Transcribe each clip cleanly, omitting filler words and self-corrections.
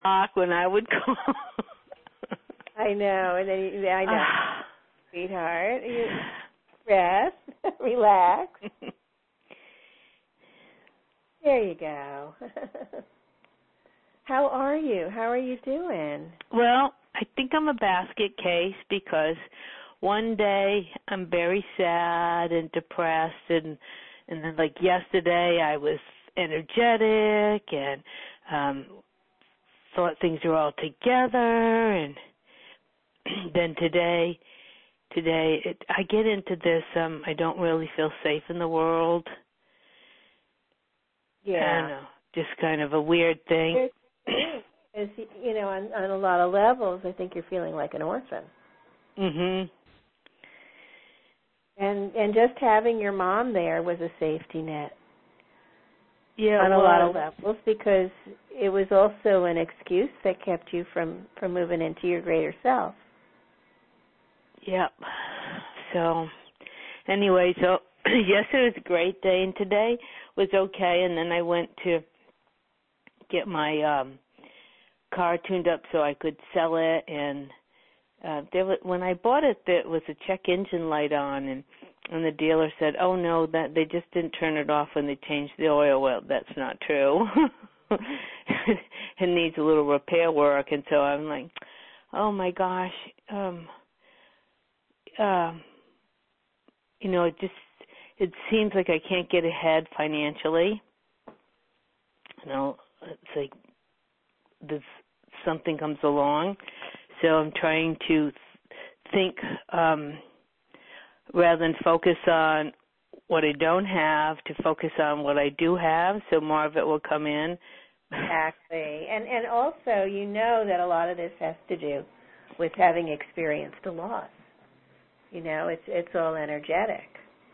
block when I would call. I know, and then I know, sweetheart. You rest, relax. There you go. How are you? How are you doing? Well, I think I'm a basket case because one day I'm very sad and depressed, and then like yesterday I was energetic and thought things were all together, and then today I get into this I don't really feel safe in the world. Yeah. I don't know, just kind of a weird thing. As you know, on a lot of levels, I think you're feeling like an orphan. Mhm. And just having your mom there was a safety net. Yeah, on a lot of levels, because it was also an excuse that kept you from moving into your greater self. Yep. So, anyway, yesterday was a great day, and today was okay. And then I went to get my car tuned up so I could sell it. And when I bought it, there was a check engine light on, and the dealer said, "Oh no, that they just didn't turn it off when they changed the oil." Well, that's not true. It needs a little repair work, and so I'm like, "Oh my gosh." You know, it seems like I can't get ahead financially. You know, it's like something comes along, so I'm trying to think rather than focus on what I don't have, to focus on what I do have, so more of it will come in. Exactly, and also you know that a lot of this has to do with having experienced a loss. You know, it's all energetic.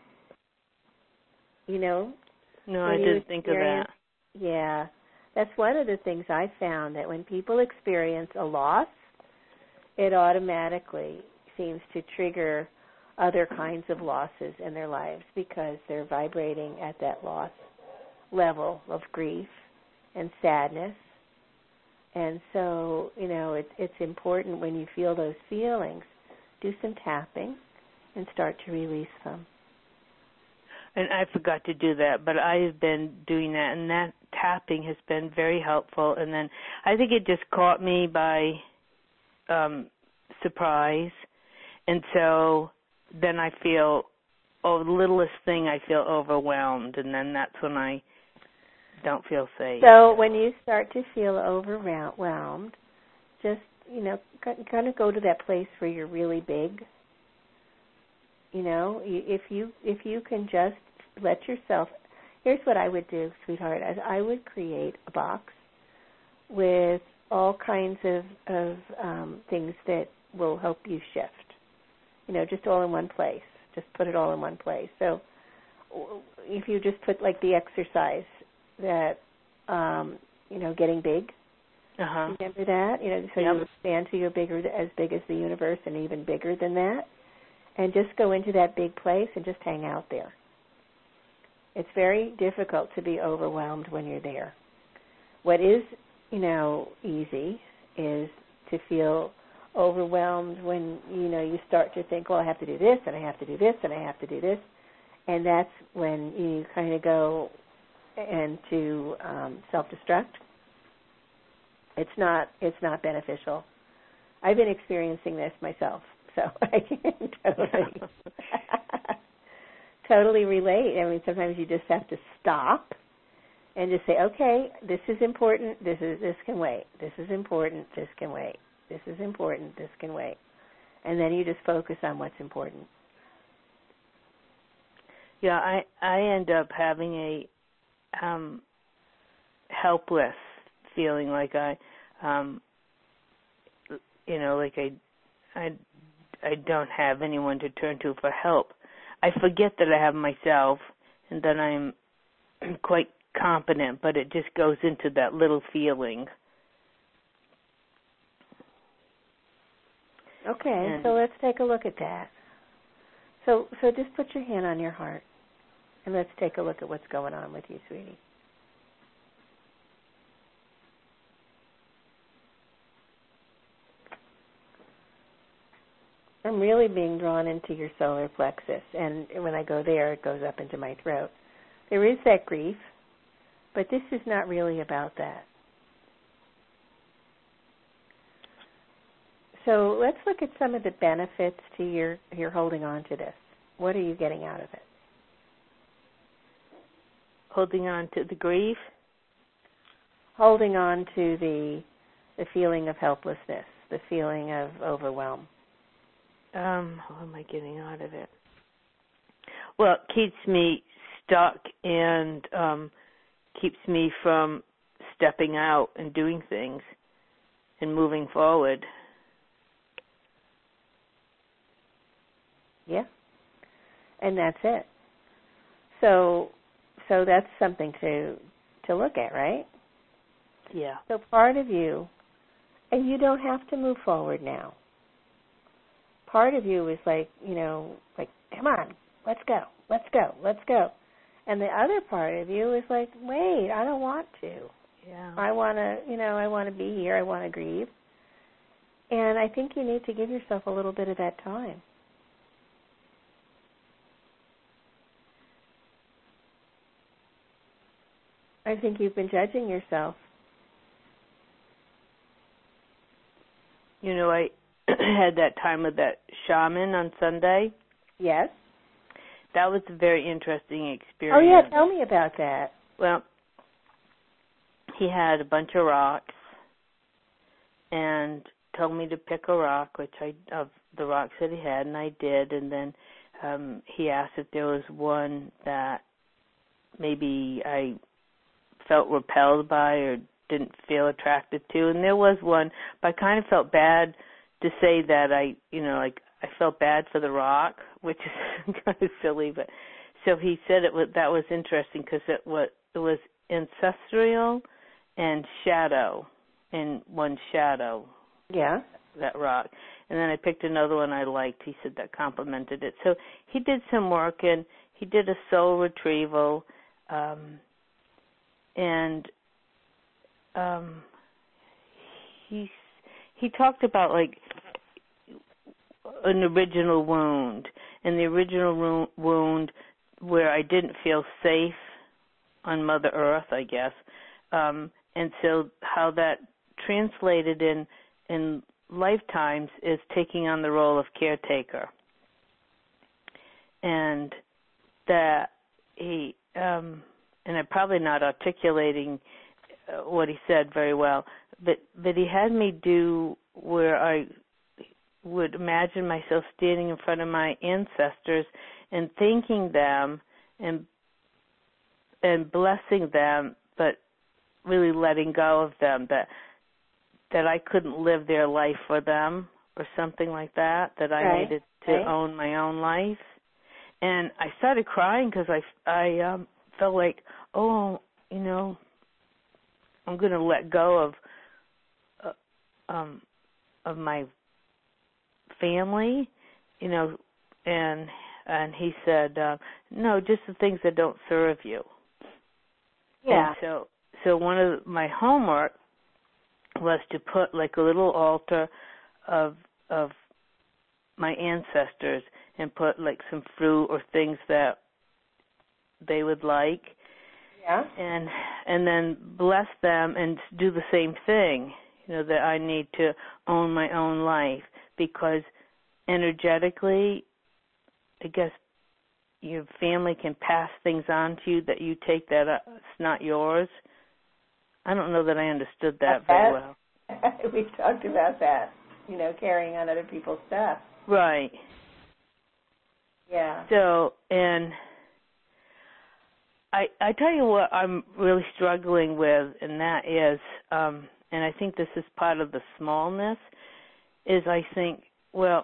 You know? No, I didn't think of that. Yeah. That's one of the things I found, that when people experience a loss, it automatically seems to trigger other kinds of losses in their lives because they're vibrating at that loss level of grief and sadness. And so, you know, it's important when you feel those feelings, do some tapping and start to release them. And I forgot to do that, but I've been doing that, and that tapping has been very helpful. And then I think it just caught me by surprise, and so then I feel, the littlest thing I feel overwhelmed, and then that's when I don't feel safe. So when you start to feel overwhelmed, just, you know, kind of go to that place where you're really big. You know, if you can just let yourself, here's what I would do, sweetheart. I would create a box with all kinds of things that will help you shift. You know, just all in one place. Just put it all in one place. So if you just put like the exercise that, you know, getting big. Uh-huh. Remember that? You know, so yep. You expand to your as big as the universe and even bigger than that. And just go into that big place and just hang out there. It's very difficult to be overwhelmed when you're there. What is, you know, easy is to feel overwhelmed when, you know, you start to think, well, I have to do this, and I have to do this, and I have to do this. And that's when you kind of go into self-destruct. It's not beneficial. I've been experiencing this myself. So I can totally relate. I mean, sometimes you just have to stop and just say, okay, this is important, this can wait. This is important, this can wait. This is important, this can wait. And then you just focus on what's important. Yeah, I end up having a helpless feeling, like I don't have anyone to turn to for help. I forget that I have myself, and that I'm quite competent, but it just goes into that little feeling. Okay, so let's take a look at that. So just put your hand on your heart, and let's take a look at what's going on with you, sweetie. I'm really being drawn into your solar plexus, and when I go there, it goes up into my throat. There is that grief, but this is not really about that. So let's look at some of the benefits to your holding on to this. What are you getting out of it? Holding on to the grief? Holding on to the feeling of helplessness, the feeling of overwhelm. What am I getting out of it? Well, it keeps me stuck and keeps me from stepping out and doing things and moving forward. Yeah. And that's it. So that's something to look at, right? Yeah. So part of you, and you don't have to move forward now. Part of you is like, come on, let's go. And the other part of you is like, wait, I don't want to. Yeah. I want to be here. I want to grieve. And I think you need to give yourself a little bit of that time. I think you've been judging yourself. I had that time with that shaman on Sunday. Yes. That was a very interesting experience. Oh, yeah, tell me about that. Well, he had a bunch of rocks and told me to pick a rock, of the rocks that he had, and I did. And then he asked if there was one that maybe I felt repelled by or didn't feel attracted to, and there was one, but I kind of felt bad to say that I felt bad for the rock, which is kind of silly, but so he said that was interesting because it was ancestral and shadow in one shadow. Yeah. That rock. And then I picked another one I liked. He said that complimented it. So he did some work, and he did a soul retrieval, and he talked about like an original wound, and the original wound where I didn't feel safe on Mother Earth, I guess, and so how that translated in lifetimes is taking on the role of caretaker, and that he and I'm probably not articulating what he said very well, but he had me do where I would imagine myself standing in front of my ancestors and thanking them and blessing them, but really letting go of them, that I couldn't live their life for them or something like that, that I needed to own my own life. And I started crying because I felt like, I'm going to let go of my family, and he said, no, just the things that don't serve you. Yeah. And so one of my homework was to put like a little altar of my ancestors and put like some fruit or things that they would like. Yeah. And then bless them and do the same thing, that I need to own my own life, because energetically, I guess your family can pass things on to you that you take that it's not yours. I don't know that I understood that very well. We've talked about that, carrying on other people's stuff. Right. Yeah. So, and I tell you what I'm really struggling with, and that is, and I think this is part of the smallness, is I think, well,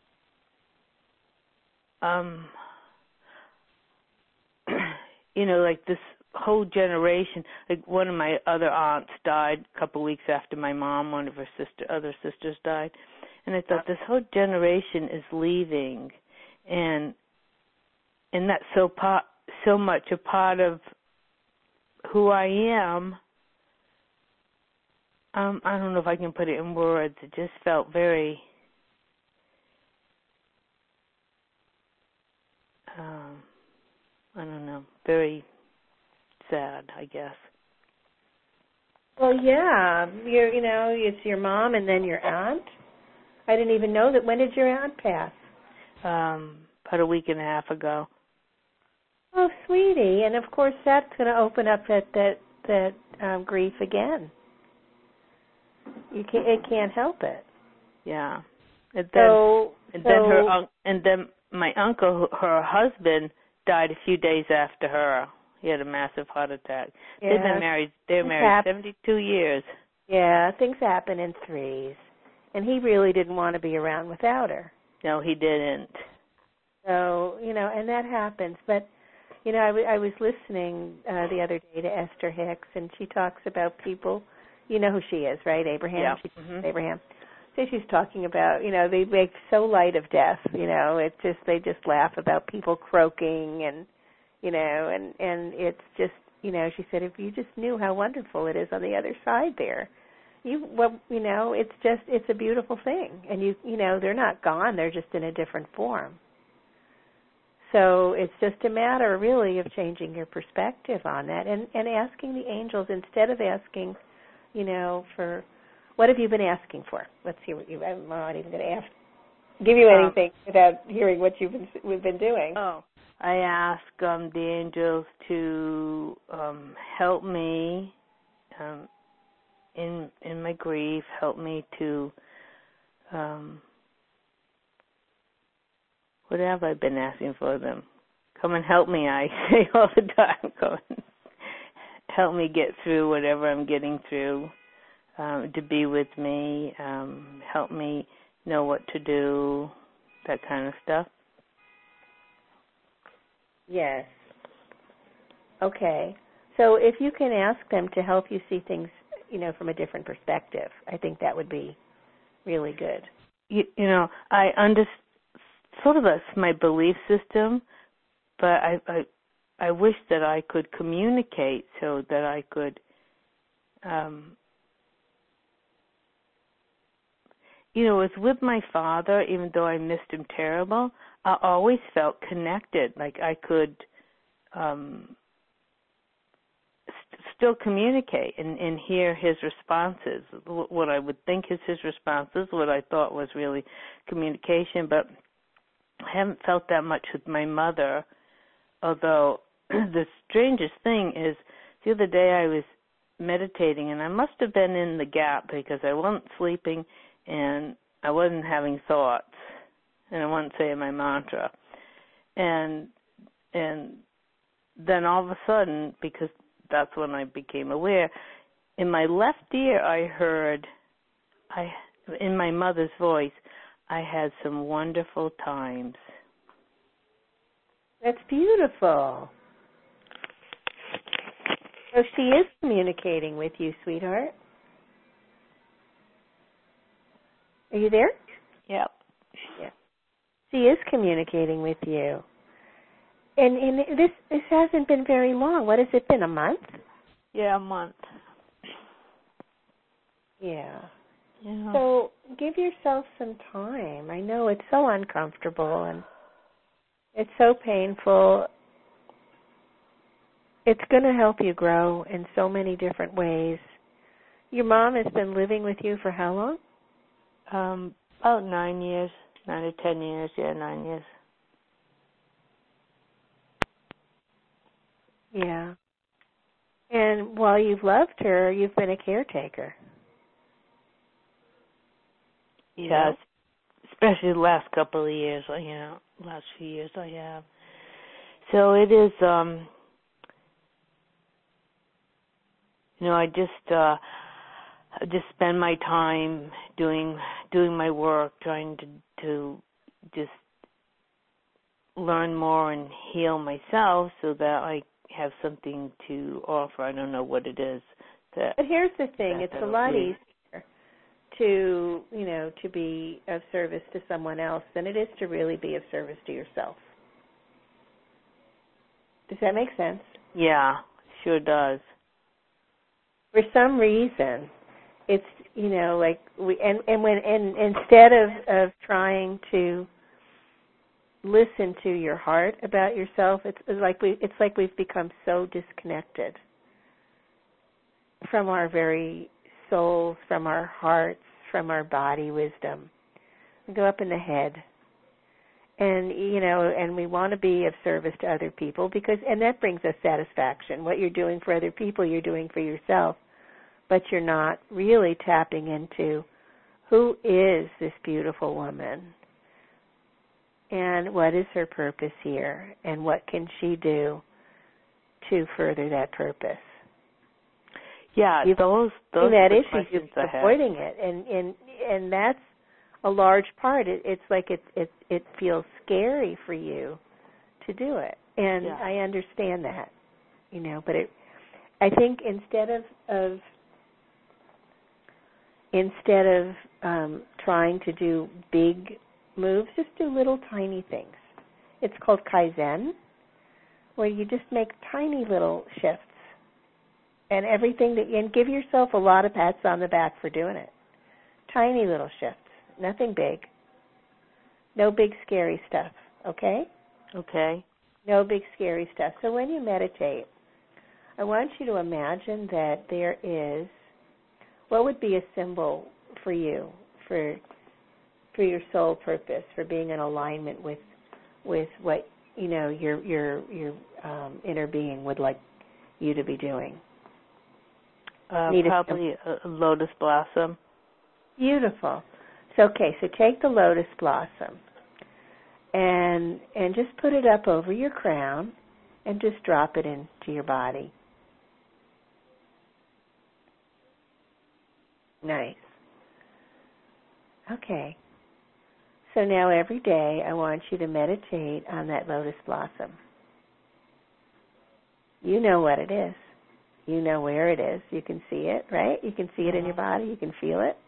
like this whole generation, like one of my other aunts died a couple of weeks after my mom, one of her other sisters died, and I thought this whole generation is leaving, and that's so much a part of who I am. I don't know if I can put it in words. It just felt very I don't know, very sad, I guess. Well, yeah, it's your mom and then your aunt. I didn't even know that. When did your aunt pass? About a week and a half ago. Oh, sweetie, and of course that's going to open up that grief again. It can't help it. Yeah. And then my uncle, her husband, died a few days after her. He had a massive heart attack. Yeah. They're married 72 years. Yeah, things happen in threes. And he really didn't want to be around without her. No, he didn't. So, and that happens. But, I was listening the other day to Esther Hicks, and she talks about people. You know who she is, right? Abraham? Yeah. She's Abraham. So she's talking about, they make so light of death, they just laugh about people croaking and, and it's just, she said, if you just knew how wonderful it is on the other side there, it's a beautiful thing. And they're not gone, they're just in a different form. So it's just a matter, really, of changing your perspective on that and asking the angels, instead of asking, for, what have you been asking for? Let's hear what I'm not even going to give you anything without hearing what we've been doing. Oh, I ask the angels to help me in my grief, help me to, what have I been asking for them? Come and help me, I say all the time. Come and help me get through whatever I'm getting through, to be with me, help me know what to do, that kind of stuff. Yes. Okay. So if you can ask them to help you see things, from a different perspective, I think that would be really good. I sort of that's my belief system, but I wish that I could communicate so that I could, it's with my father, even though I missed him terrible, I always felt connected, like I could still communicate and hear his responses, what I would think is his responses, what I thought was really communication, but I haven't felt that much with my mother, although the strangest thing is the other day I was meditating, and I must have been in the gap because I wasn't sleeping and I wasn't having thoughts, and I wasn't saying my mantra. And then all of a sudden, because that's when I became aware, in my left ear I heard, in my mother's voice, I had some wonderful times. That's beautiful. So she is communicating with you, sweetheart. Are you there? Yep. Yeah. She is communicating with you. And this hasn't been very long. What has it been, a month? Yeah, a month. Yeah. Yeah. So give yourself some time. I know it's so uncomfortable and it's so painful. It's going to help you grow in so many different ways. Your mom has been living with you for how long? About 9 years, 9 or 10 years. Yeah, 9 years. Yeah. And while you've loved her, you've been a caretaker. Yes, especially the last couple of years, last few years I have. So it is, I just spend my time doing my work, trying to just learn more and heal myself so that I have something to offer. I don't know what it is. But here's the thing, it's a lot easier to be of service to someone else than it is to really be of service to yourself. Does that make sense? Yeah, sure does. For some reason, it's instead of trying to listen to your heart about yourself, it's like we've become so disconnected from our very souls, from our hearts, from our body wisdom. We go up in the head. And, and we want to be of service to other people and that brings us satisfaction. What you're doing for other people, you're doing for yourself, but you're not really tapping into who is this beautiful woman and what is her purpose here and what can she do to further that purpose. Yeah, those that issue, questions you're avoiding it, and that's a large part. It's like it feels scary for you to do it, and I understand that, But I think instead of trying to do big moves, just do little tiny things. It's called Kaizen, where you just make tiny little shifts, and and give yourself a lot of pats on the back for doing it. Tiny little shifts. Nothing big. No big scary stuff, okay? Okay. No big scary stuff. So when you meditate, I want you to imagine that there is, what would be a symbol for you, for your soul purpose, for being in alignment with what, your inner being would like you to be doing? Probably a lotus blossom. Beautiful. So take the lotus blossom and just put it up over your crown and just drop it into your body. Nice. Okay. So now every day I want you to meditate on that lotus blossom. You know what it is. You know where it is. You can see it, right? You can see it in your body. You can feel it.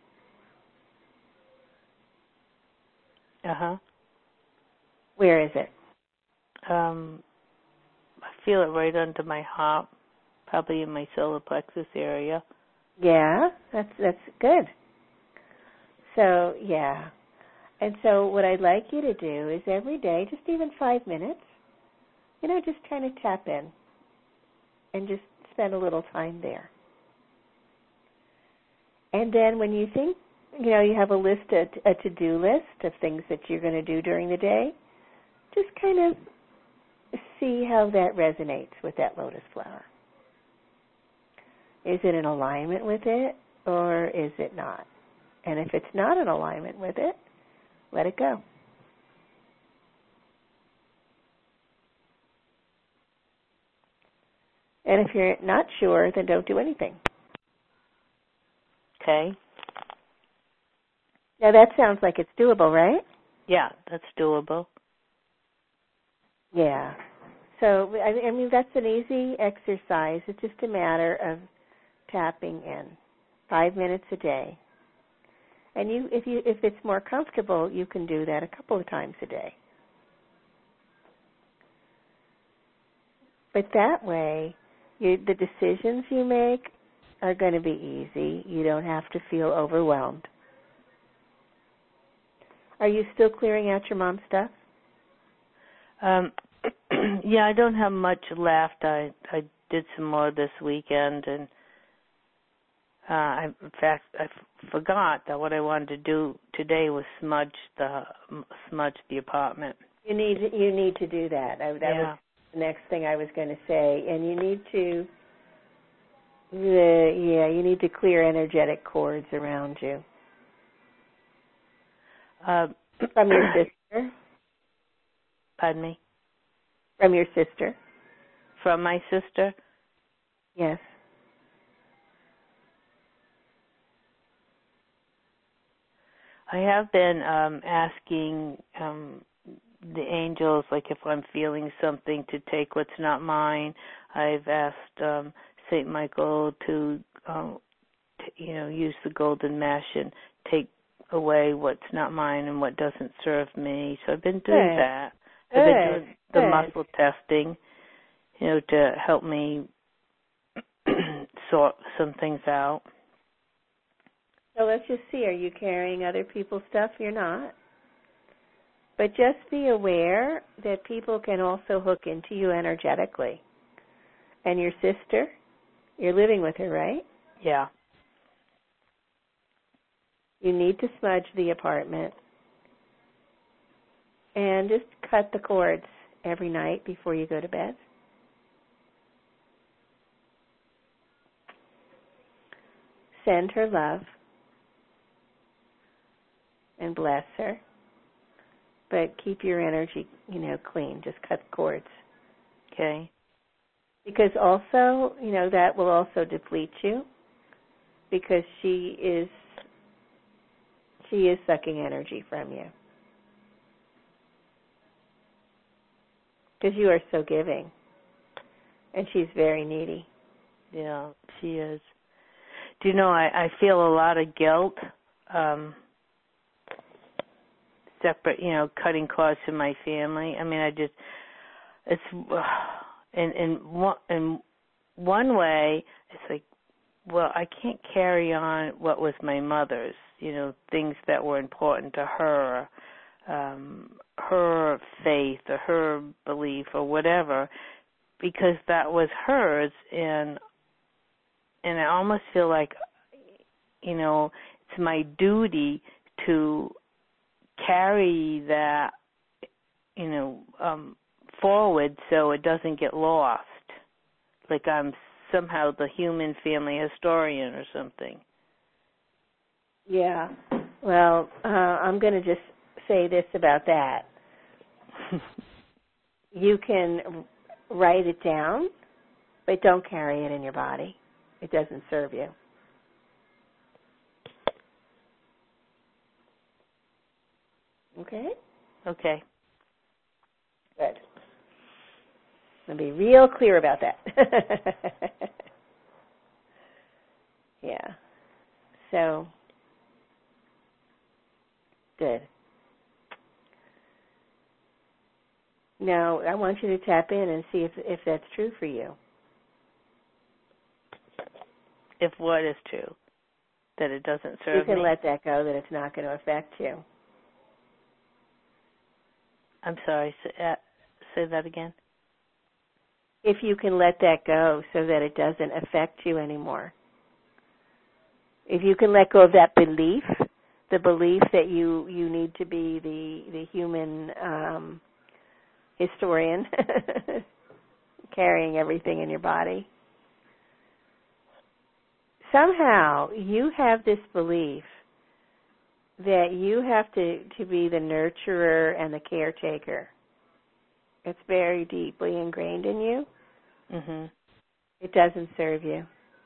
Uh-huh. Where is it? I feel it right under my heart, probably in my solar plexus area. Yeah, that's good. So, yeah. And so what I'd like you to do is every day, just even 5 minutes, just kind of tap in and just spend a little time there. And then when you think, you have a to-do list of things that you're going to do during the day, just kind of see how that resonates with that lotus flower. Is it in alignment with it, or is it not? And if it's not in alignment with it, let it go. And if you're not sure, then don't do anything. Okay. Now that sounds like it's doable, right? Yeah, that's doable. Yeah. So, I mean, that's an easy exercise. It's just a matter of tapping in 5 minutes a day. And if it's more comfortable, you can do that a couple of times a day. But that way, the decisions you make are going to be easy. You don't have to feel overwhelmed. Are you still clearing out your mom's stuff? Yeah, I don't have much left. I did some more this weekend, and in fact, I forgot that what I wanted to do today was smudge the apartment. You need to do that. That was the next thing I was going to say. And you need to clear energetic cords around you. From your sister? Pardon me? From your sister? From my sister? Yes. I have been asking the angels, like if I'm feeling something, to take what's not mine. I've asked St. Michael to use the golden mesh and take away what's not mine and what doesn't serve me. So I've been doing that. I've been doing the muscle testing, to help me sort some things out. So let's just see. Are you carrying other people's stuff? You're not. But just be aware that people can also hook into you energetically. And your sister, you're living with her, right? Yeah. You need to smudge the apartment. And just cut the cords every night before you go to bed. Send her love and bless her. But keep your energy, clean. Just cut cords. Okay. Because also, that will also deplete you because she is sucking energy from you. Because you are so giving. And she's very needy. Yeah, she is. Do you know, I feel a lot of guilt, separate, cutting costs in my family. I mean, it's, in one way, it's like, well, I can't carry on what was my mother's, things that were important to her, her faith or her belief or whatever, because that was hers, and I almost feel like, it's my duty to carry that, forward so it doesn't get lost. Like I'm somehow the human family historian or something. Yeah. Well, I'm going to just say this about that. You can write it down, but don't carry it in your body. It doesn't serve you. Okay? Okay. Good. I'll be real clear about that. Yeah. So, good. Now, I want you to tap in and see if that's true for you. If what is true? That it doesn't serve me? You can let that go, that it's not going to affect you. I'm sorry, say that again. If you can let that go so that it doesn't affect you anymore. If you can let go of that belief, the belief that you need to be the human historian, carrying everything in your body. Somehow you have this belief that you have to be the nurturer and the caretaker. It's very deeply ingrained in you. Mm-hmm. It doesn't serve you.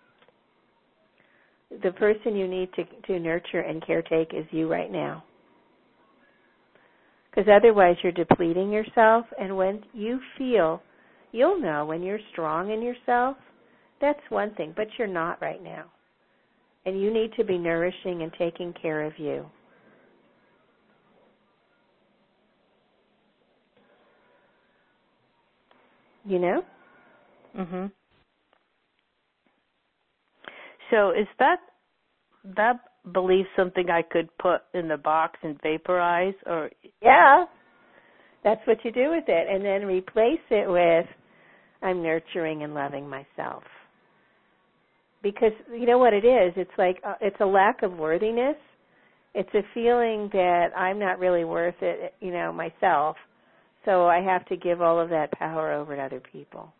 The person you need to nurture and caretake is you right now. Because otherwise you're depleting yourself, and when you feel, you'll know when you're strong in yourself, that's one thing, but you're not right now. And you need to be nourishing and taking care of you. You know? Mm-hmm. So is that belief something I could put in the box and vaporize, or? Yeah. That's what you do with it. And then replace it with, I'm nurturing and loving myself. Because you know what it is? It's like, it's a lack of worthiness. It's a feeling that I'm not really worth it, myself. So I have to give all of that power over to other people.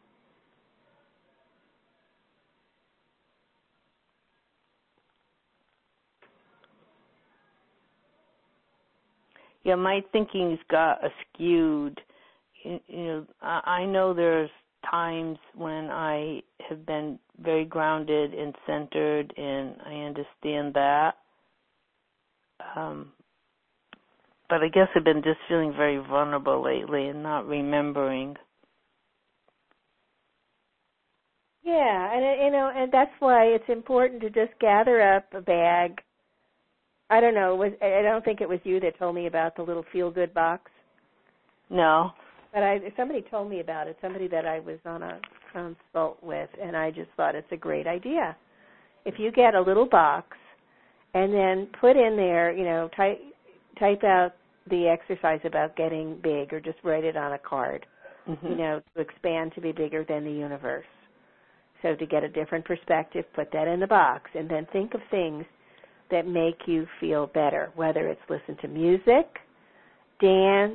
Yeah, my thinking's got skewed. I know there's times when I have been very grounded and centered, and I understand that. But I guess I've been just feeling very vulnerable lately and not remembering. Yeah, and that's why it's important to just gather up a bag. I don't know. I don't think it was you that told me about the little feel-good box. No. But somebody told me about it, somebody that I was on a consult with, and I just thought it's a great idea. If you get a little box and then put in there, type out the exercise about getting big, or just write it on a card, Mm-hmm. To expand to be bigger than the universe. So to get a different perspective, put that in the box, and then think of things that make you feel better, whether it's listen to music, dance,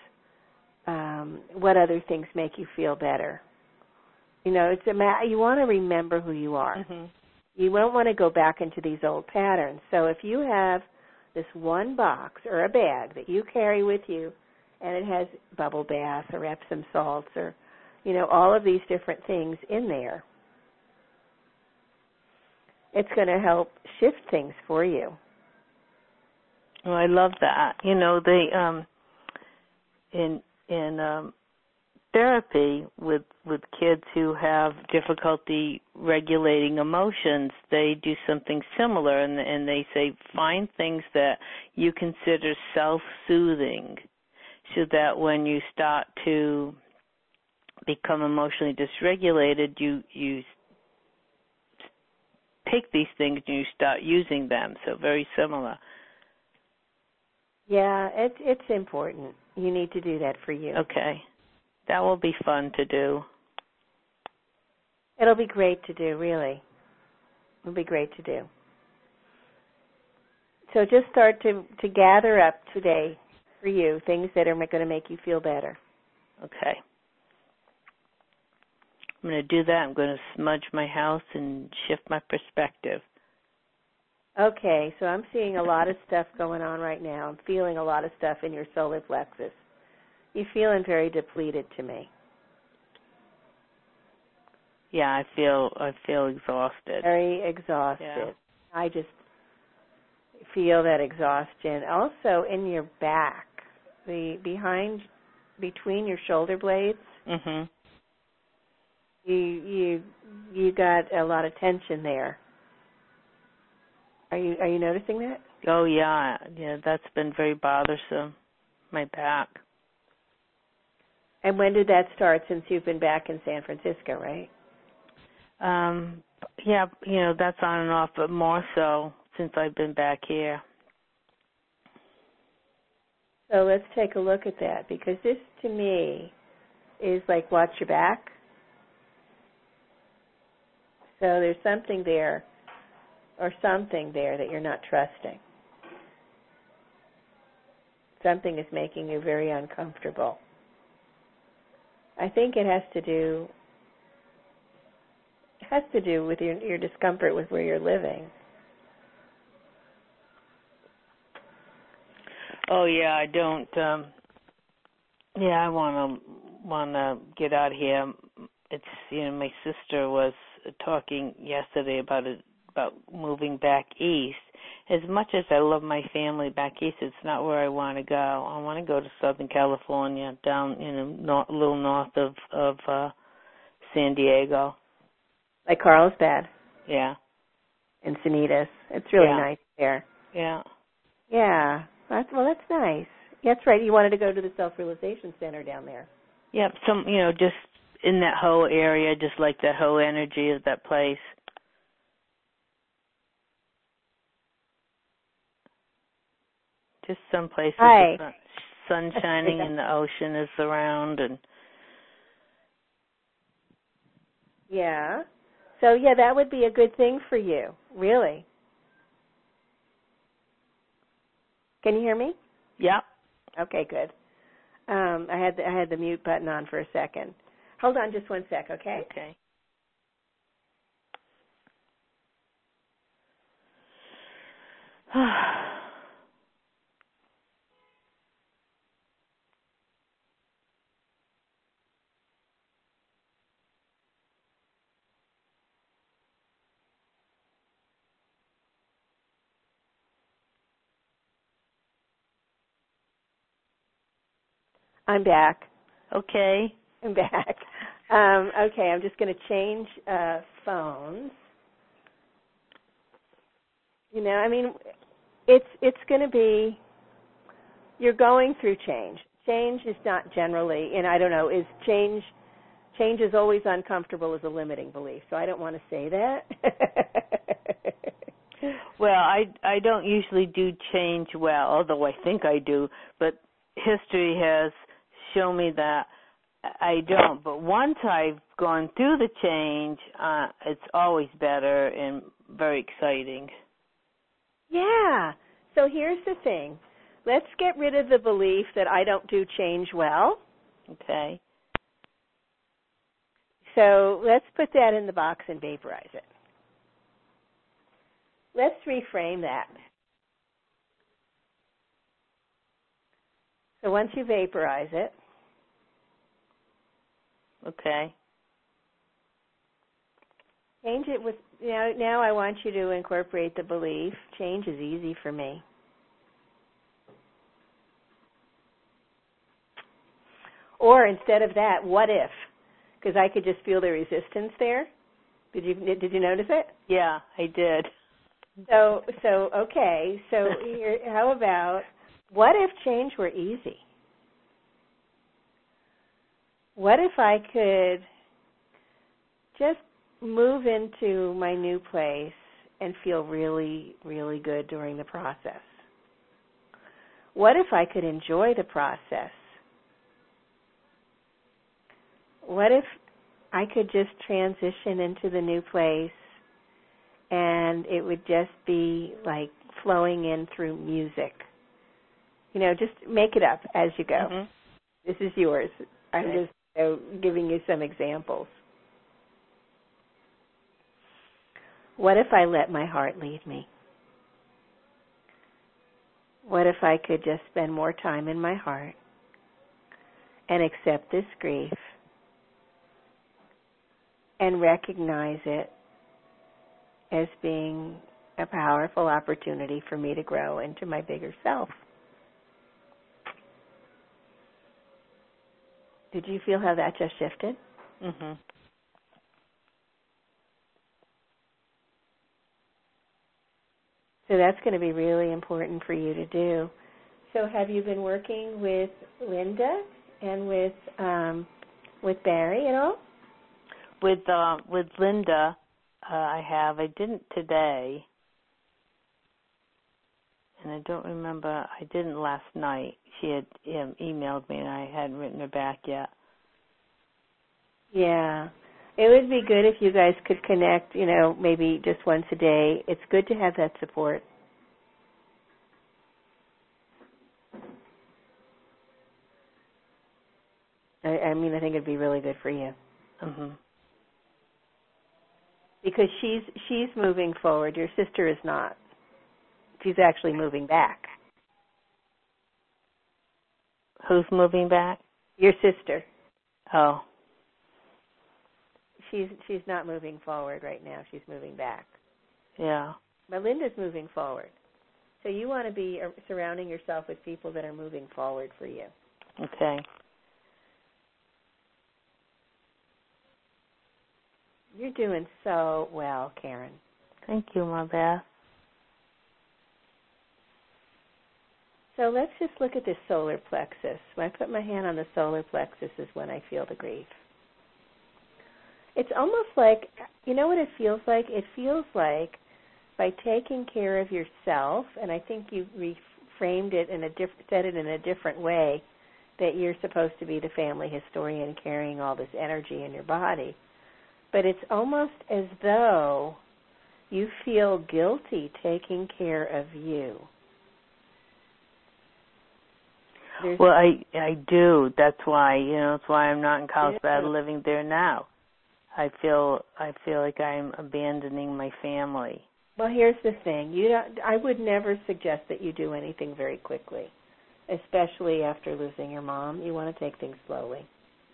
what other things make you feel better. You want to remember who you are. Mm-hmm. You don't want to go back into these old patterns. So if you have this one box or a bag that you carry with you, and it has bubble bath or Epsom salts or, all of these different things in there, it's going to help shift things for you. Well, I love that. They in therapy with kids who have difficulty regulating emotions, they do something similar, and they say find things that you consider self-soothing, so that when you start to become emotionally dysregulated, you take these things and you start using them. So very similar. Yeah, it's important. You need to do that for you. Okay. That will be fun to do. It'll be great to do, really. It'll be great to do. So just start to gather up today for you things that are going to make you feel better. Okay. I'm going to do that. I'm going to smudge my house and shift my perspective. Okay, so I'm seeing a lot of stuff going on right now. I'm feeling a lot of stuff in your solar plexus. You're feeling very depleted to me. Yeah, I feel exhausted. Very exhausted. Yeah. I just feel that exhaustion. Also in your back, between your shoulder blades. Mhm. You got a lot of tension there. Are you noticing that? Oh yeah, that's been very bothersome. My back. And when did that start? Since you've been back in San Francisco, right? Yeah, that's on and off, but more so since I've been back here. So let's take a look at that, because this to me is like watch your back. So there's something there that you're not trusting. Something is making you very uncomfortable. I think it has to do with your discomfort with where you're living. Oh yeah, I don't. I want to get out of here. It's my sister was talking yesterday about moving back east. As much as I love my family back east, it's not where I want to go. I want to go to Southern California, down a little north of San Diego. Like Carlsbad. Yeah. And Sanitas. It's really nice there. Yeah. Yeah. That's nice. That's right. You wanted to go to the Self-Realization Center down there. Yeah, just in that whole area, just like that whole energy of that place. Just some place with the sun shining and the ocean is around. And yeah. So, yeah, that would be a good thing for you, really. Can you hear me? Yeah. Okay, good. I had the mute button on for a second. Hold on just one sec, okay? Okay. I'm back. Okay. I'm back. Okay, I'm just going to change phones. It's going to be, you're going through change. Change is not generally, and I don't know, change is always uncomfortable as a limiting belief, so I don't want to say that. Well, I don't usually do change well, although I think I do, but history has shown me that I don't. But once I've gone through the change, it's always better and very exciting. Yeah. So here's the thing. Let's get rid of the belief that I don't do change well. Okay. So let's put that in the box and vaporize it. Let's reframe that. So once you vaporize it, okay, change it with, now I want you to incorporate the belief, change is easy for me. Or instead of that, what if? Because I could just feel the resistance there. Did you notice it? Yeah, I did. So okay. So here, how about, what if change were easy? What if I could just move into my new place and feel really, really good during the process? What if I could enjoy the process? What if I could just transition into the new place and it would just be like flowing in through music? Just make it up as you go. Mm-hmm. This is yours. I'm just giving you some examples. What if I let my heart lead me? What if I could just spend more time in my heart and accept this grief and recognize it as being a powerful opportunity for me to grow into my bigger self? Did you feel how that just shifted? Mm-hmm. So that's going to be really important for you to do. So have you been working with Linda and with Barry at all? With Linda, I have. I didn't today, and I don't remember. I didn't last night. She had emailed me, and I hadn't written her back yet. Yeah. It would be good if you guys could connect, maybe just once a day. It's good to have that support. I think it'd be really good for you. Mm-hmm. Because she's moving forward. Your sister is not. She's actually moving back. Who's moving back? Your sister. Oh. She's not moving forward right now. She's moving back. Yeah. But Linda's moving forward. So you want to be surrounding yourself with people that are moving forward for you. Okay. You're doing so well, Karen. Thank you, my Beth. So let's just look at this solar plexus. When I put my hand on the solar plexus is when I feel the grief. It's almost like, you know what it feels like? It feels like by taking care of yourself, and I think you reframed it said it in a different way, that you're supposed to be the family historian carrying all this energy in your body. But it's almost as though you feel guilty taking care of you. Well, I do. That's why, that's why I'm not in Carlsbad living there now. I feel like I'm abandoning my family. Well, here's the thing. I would never suggest that you do anything very quickly, especially after losing your mom. You want to take things slowly.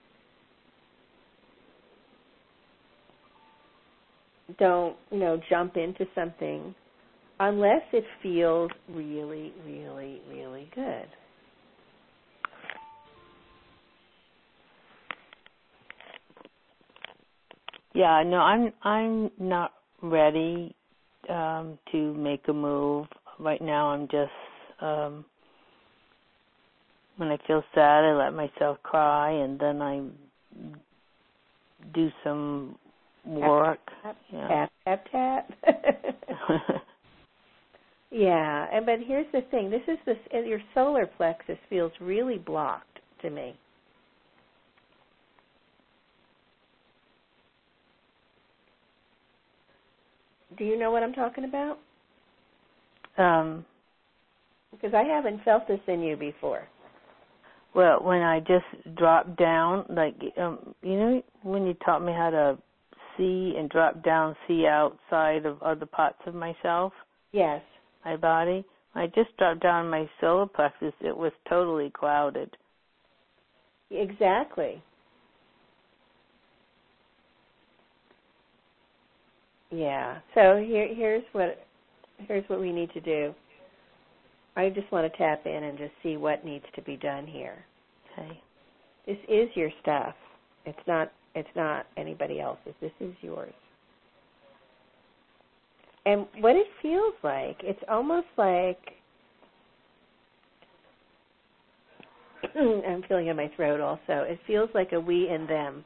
Don't, jump into something unless it feels really, really, really good. Yeah, no, I'm not ready to make a move right now. I'm just when I feel sad, I let myself cry, and then I do some work. Tap, tap, tap, tap. Yeah, but here's the thing. Your solar plexus feels really blocked to me. Do you know what I'm talking about? Because I haven't felt this in you before. Well, when I just dropped down, like, when you taught me how to see and drop down, see outside of other parts of myself? Yes. My body? I just dropped down my solar plexus. It was totally clouded. Exactly. Yeah. So here's what we need to do. I just want to tap in and just see what needs to be done here. Okay. This is your stuff. It's not anybody else's. This is yours. And what it feels like, it's almost like I'm feeling in my throat also. It feels like a we and them.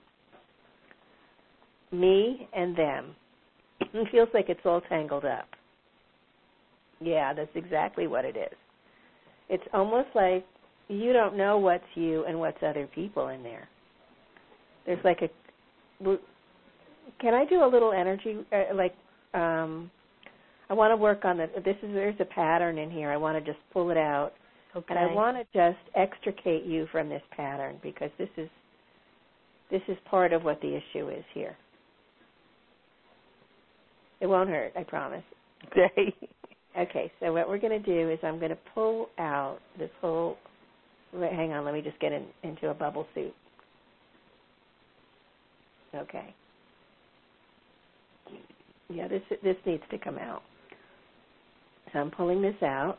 Me and them. It feels like it's all tangled up. Yeah, that's exactly what it is. It's almost like you don't know what's you and what's other people in there. There's like can I do a little energy, I want to work on there's a pattern in here. I want to just pull it out. Okay. And I want to just extricate you from this pattern because this is part of what the issue is here. It won't hurt, I promise. Okay. Okay, so what we're going to do is I'm going to pull out this whole, hang on, let me just get into a bubble suit. Okay. Yeah, this needs to come out. So I'm pulling this out.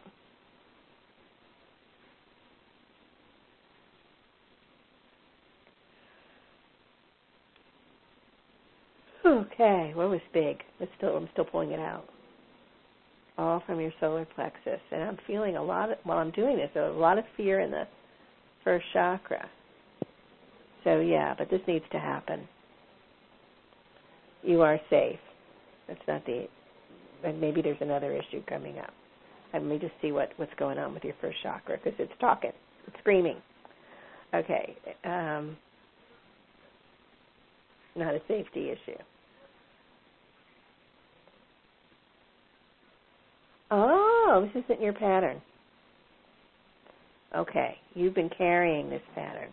Okay, what was big? I'm still pulling it out. All from your solar plexus. And I'm feeling while I'm doing this, a lot of fear in the first chakra. So yeah, but this needs to happen. You are safe. That's not and maybe there's another issue coming up. Let me just see what's going on with your first chakra because it's talking. It's screaming. Okay. Not a safety issue. Oh, this isn't your pattern. Okay, you've been carrying this pattern.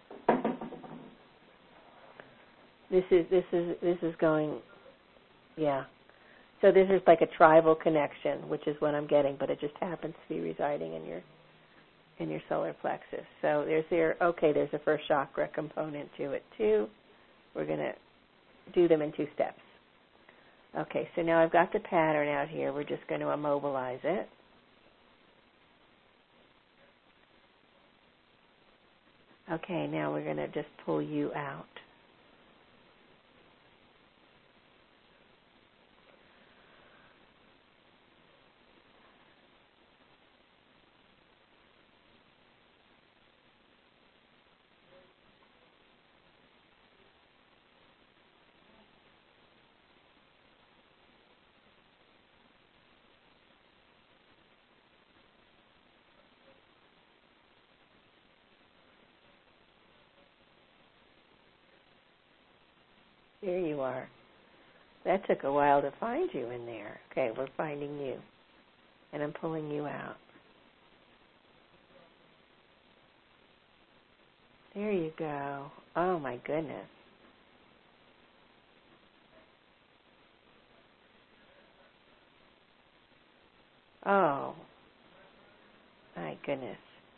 This is going, yeah. So this is like a tribal connection, which is what I'm getting, but it just happens to be residing in your solar plexus. So there's a first chakra component to it too. We're going to do them in 2 steps. Okay, so now I've got the pattern out here. We're just going to immobilize it. Okay, now we're going to just pull you out. There you are. That took a while to find you in there. Okay, we're finding you. And I'm pulling you out. There you go. Oh, my goodness. Oh, my goodness.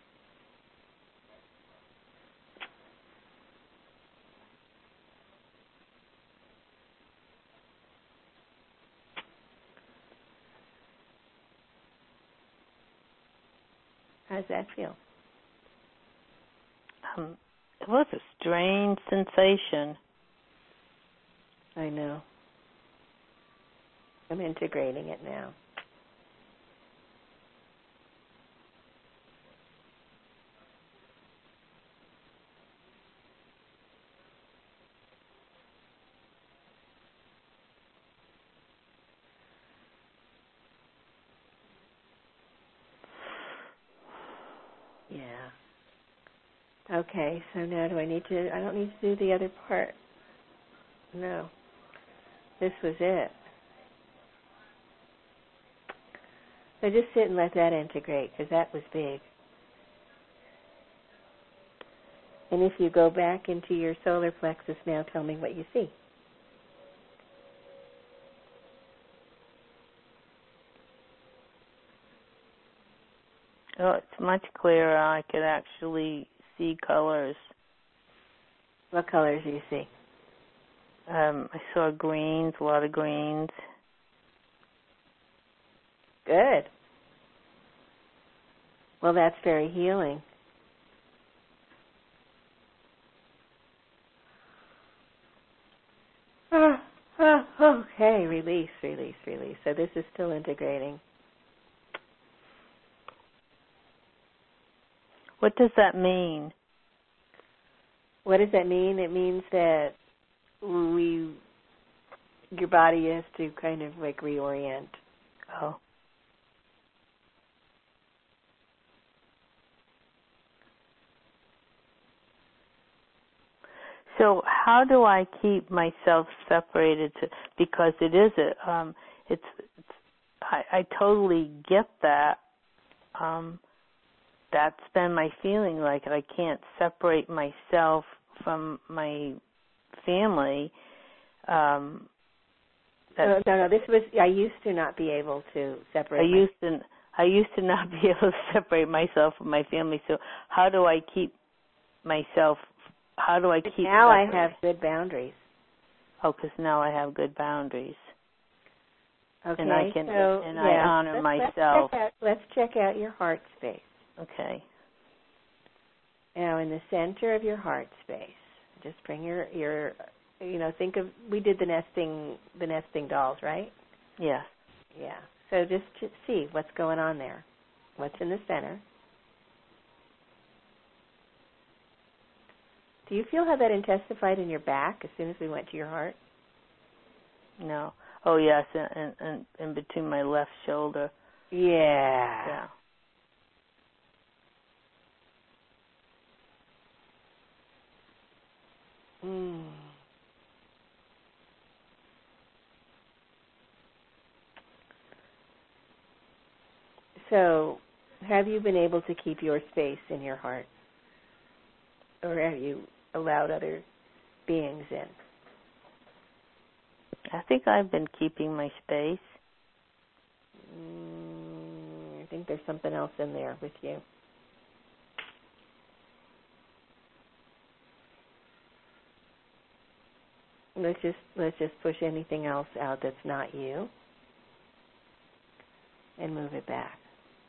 How does that feel? It was a strange sensation. I know. I'm integrating it now. Yeah. Okay, so now I don't need to do the other part. No. This was it. So just sit and let that integrate, because that was big. And if you go back into your solar plexus now, tell me what you see. Oh, it's much clearer. I could actually see colors. What colors do you see? I saw greens, a lot of greens. Good. Well, that's very healing. Okay, release. So this is still integrating. What does that mean? What does that mean? It means that your body has to kind of like reorient. Oh. So how do I keep myself separated because it is I totally get that. That's been my feeling, like I can't separate myself from my family. No. This was I used to not be able to separate. I used to not be able to separate myself from my family. So how do I keep myself? How do I keep? Now I have good boundaries. Oh, because now I have good boundaries. Okay. And I can I honor myself. Let's check out your heart space. Okay. Now, in the center of your heart space, just bring your think of, we did the nesting dolls, right? Yes. Yeah. So just to see what's going on there. What's in the center? Do you feel how that intensified in your back as soon as we went to your heart? No. Oh, yes, and in between my left shoulder. Yeah. Yeah. So, have you been able to keep your space in your heart? Or have you allowed other beings in? I think I've been keeping my space. I think there's something else in there with you. Let's just push anything else out that's not you and move it back.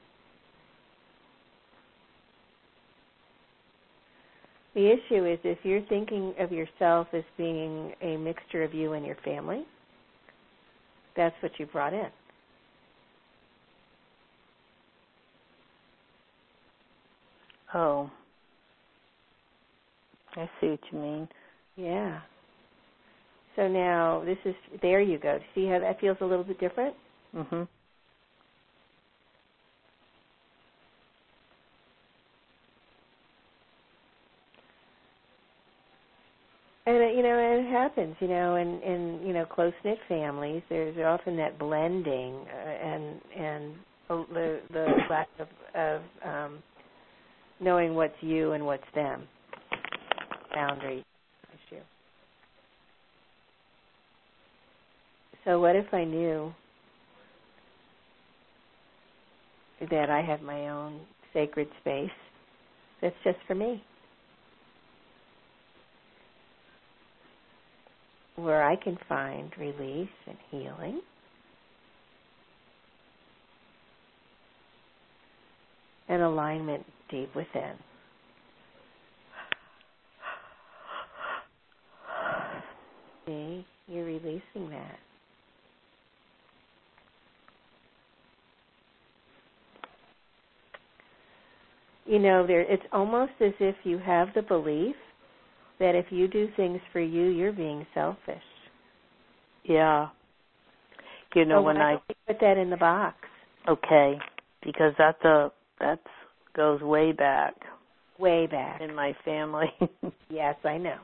The issue is if you're thinking of yourself as being a mixture of you and your family, that's what you brought in. Oh. I see what you mean. Yeah. So now there you go. See how that feels a little bit different? Mm-hmm. And it happens, in close-knit families, there's often that blending and the lack of knowing what's you and what's them. Boundary issue. So what if I knew that I have my own sacred space that's just for me, where I can find release and healing, and alignment deep within. See, you're releasing that. It's almost as if you have the belief that if you do things for you, you're being selfish. Yeah. When I put that in the box. Okay, because that's goes way back. Way back. In my family. Yes, I know.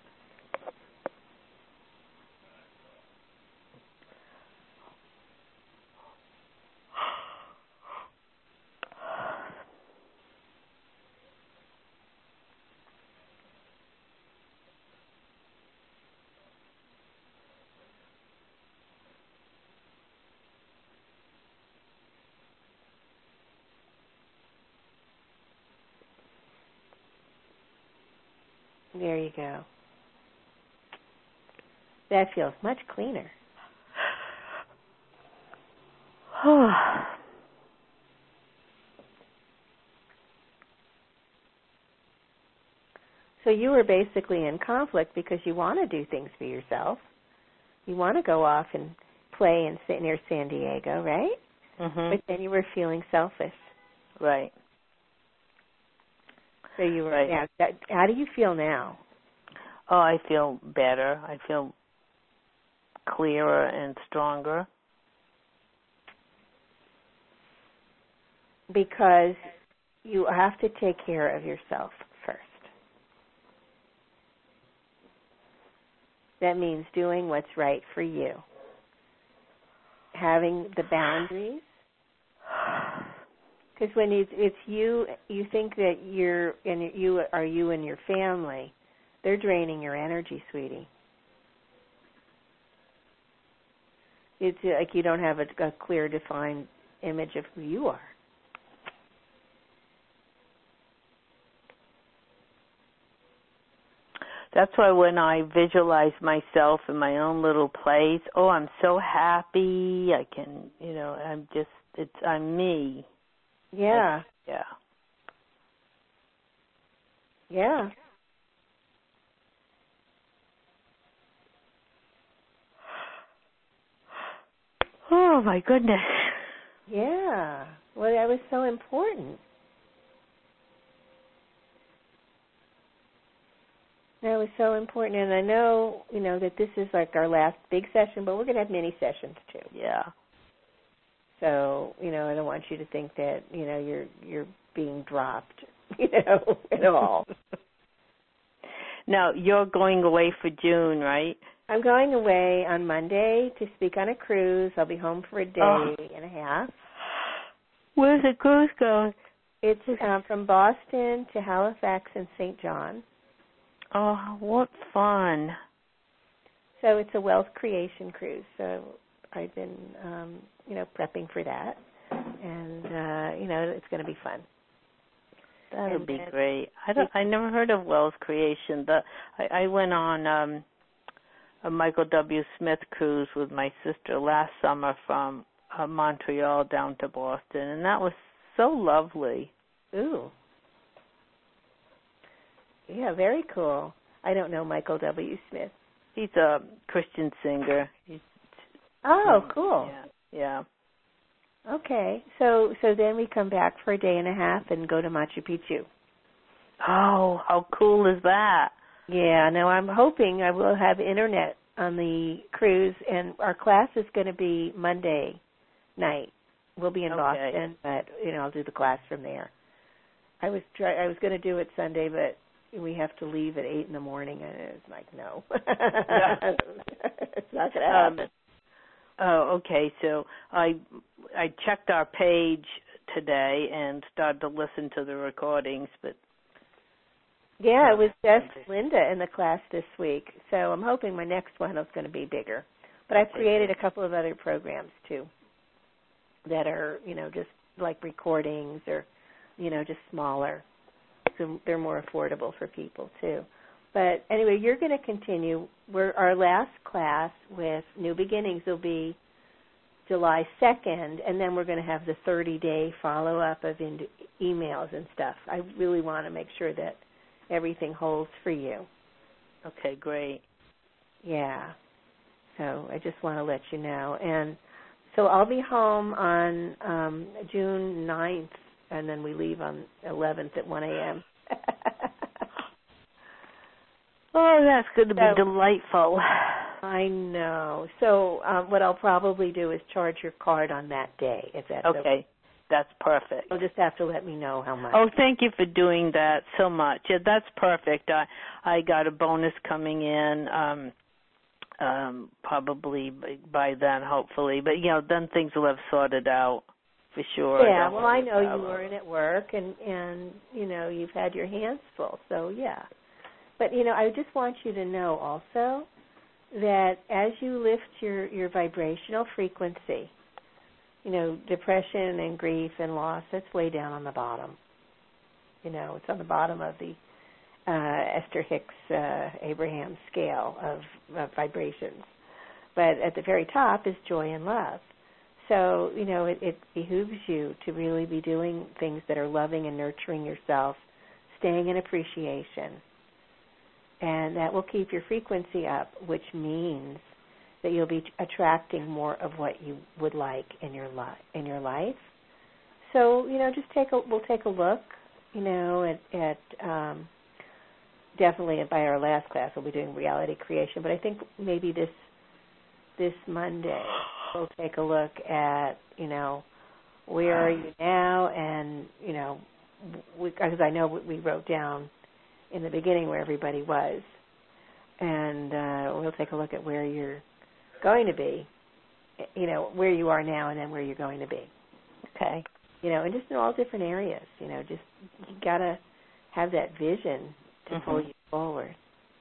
There you go. That feels much cleaner. So you were basically in conflict because you want to do things for yourself. You want to go off and play and sit near San Diego, right? Mm-hmm. But then you were feeling selfish. Right. So you were. Right. Yeah, how do you feel now? Oh, I feel better. I feel clearer and stronger. Because you have to take care of yourself first. That means doing what's right for you. Having the boundaries. Because when it's you think that you and your family, they're draining your energy, sweetie. It's like you don't have a clear, defined image of who you are. That's why when I visualize myself in my own little place, oh, I'm so happy. I can, I'm me. Yeah. Yeah. Yeah. Oh, my goodness. Yeah. Well, that was so important. That was so important. And I know, that this is like our last big session, but we're going to have mini sessions too. Yeah. So, I don't want you to think that, you're being dropped, at all. Now, you're going away for June, right? I'm going away on Monday to speak on a cruise. I'll be home for a day and a half. Where's the cruise going? It's from Boston to Halifax and St. John. Oh, what fun. So it's a wealth creation cruise. So I've been, prepping for that. And, it's going to be fun. That'll be great. I never heard of wealth creation. I went on a Michael W. Smith cruise with my sister last summer from Montreal down to Boston, and that was so lovely. Ooh. Yeah, very cool. I don't know Michael W. Smith. He's a Christian singer. Cool. Yeah. Okay. So then we come back for a day and a half and go to Machu Picchu. Oh, how cool is that? Yeah, now I'm hoping I will have internet on the cruise, and our class is going to be Monday night. We'll be in Boston, but I'll do the class from there. I was going to do it Sunday, but we have to leave at 8 in the morning, and it's like, no. It's not going to happen. Oh, okay. So I checked our page today and started to listen to the recordings, but yeah, it was just Linda in the class this week, so I'm hoping my next one is going to be bigger. But I've created a couple of other programs too that are, just like recordings or, just smaller. So they're more affordable for people too. But anyway, you're going to continue. Our last class with New Beginnings will be July 2nd, and then we're going to have the 30-day follow-up of emails and stuff. I really want to make sure that everything holds for you. Okay, great. Yeah. So I just want to let you know. And so I'll be home on June 9th, and then we leave on 11th at 1 a.m. Oh, that's going to be delightful. I know. So what I'll probably do is charge your card on that day, if that's okay. That's perfect. You'll just have to let me know how much. Oh, thank you for doing that so much. Yeah, that's perfect. I got a bonus coming in probably by then, hopefully. But, then things will have sorted out for sure. Yeah, well, I know you weren't at work and you've had your hands full, so yeah. But, I just want you to know also that as you lift your vibrational frequency, depression and grief and loss, that's way down on the bottom. It's on the bottom of the Esther Hicks Abraham scale of vibrations. But at the very top is joy and love. So, it behooves you to really be doing things that are loving and nurturing yourself, staying in appreciation. And that will keep your frequency up, which means that you'll be attracting more of what you would like in your life. So, we'll take a look, at definitely by our last class we'll be doing reality creation, but I think maybe this Monday we'll take a look at, where are you now, and, because I know we wrote down in the beginning where everybody was, and we'll take a look at where you're going to be, where you are now and then where you're going to be. Okay. And just in all different areas, just you got to have that vision to pull you forward.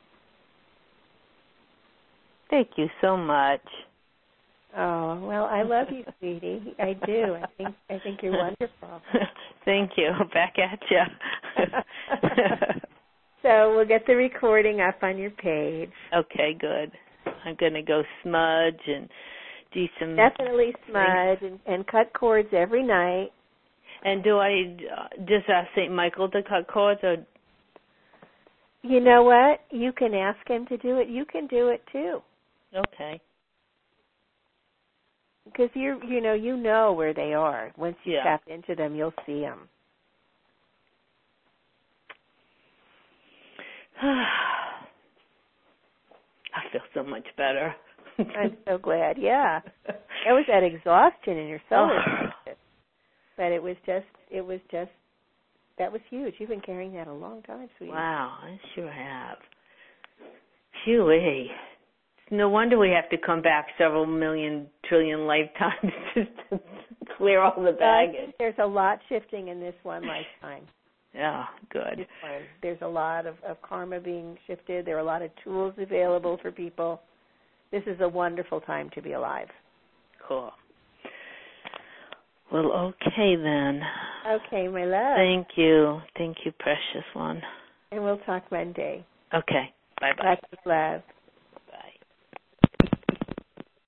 Thank you so much. Oh, well, I love you, sweetie. I do. I think you're wonderful. Thank you. Back at you. So we'll get the recording up on your page. Okay, good. I'm going to go smudge and do some... Definitely smudge and cut cords every night. And do I just ask St. Michael to cut cords? Or? You know what? You can ask him to do it. You can do it, too. Okay. Because you know where they are. Once you tap into them, you'll see them. I feel so much better. I'm so glad. Yeah, it was that exhaustion in your solar plexus, but it was just that was huge. You've been carrying that a long time, sweetie. Wow, I sure have. Phew, no wonder we have to come back several million trillion lifetimes just to clear all the baggage. There's a lot shifting in this one lifetime. Yeah, good. There's a lot of karma being shifted. There are a lot of tools available for people. This is a wonderful time to be alive. Cool. Well, okay then. Okay, my love. Thank you. Thank you, precious one. And we'll talk Monday. Okay. Bye-bye. Lots of love.